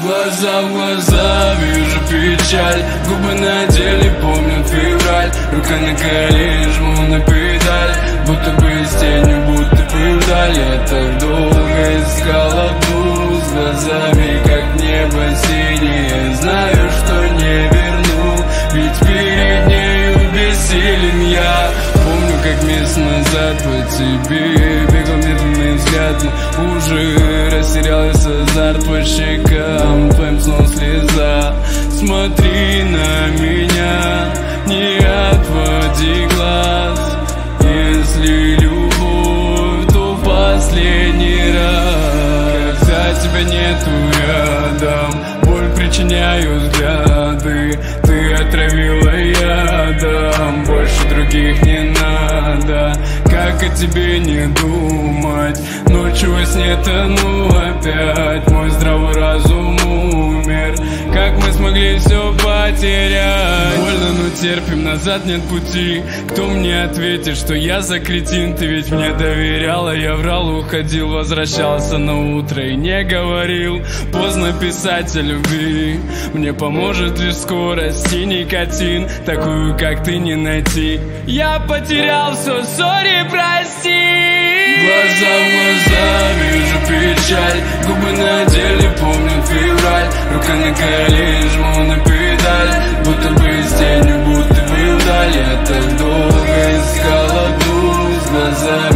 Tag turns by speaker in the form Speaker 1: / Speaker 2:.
Speaker 1: Глаза в глаза, вижу печаль. Губы на деле помнят февраль. Рука на колени, жму на педаль. Будто бы с тенью, будто бы вдаль. Я так долго искал одну с глазами, как небо синее. Знаю, что не верну, ведь перед нею бессилен я. Помню, как месяц назад по тебе бегал медленный взгляд, но уже растерялся азарт по щекам. Твоим снова слеза. Смотри на меня, не отводи глаз. Если любовь, то в последний раз. Когда тебя нету рядом, боль причиняю взгляды. Ты отравила ядом, больше других не надо. Как о тебе не думать? Ночью во сне тону опять. Мой здравый разум умер. Как мы смогли все потерять? Больно, но терпим, назад нет пути. Кто мне ответит, что я за кретин? Ты ведь мне доверяла, я врал, уходил, возвращался на утро и не говорил. Поздно писать о любви, мне поможет лишь скорость и никотин. Такую, как ты, не найти. Я потерял все, сори, прости. Глаза в глаза, вижу печаль. Губы на деле помнят февраль. Рука на колени, жму на педаль. Будто бы с тенью, будто бы вдаль. Я так долго искал одну с глазами,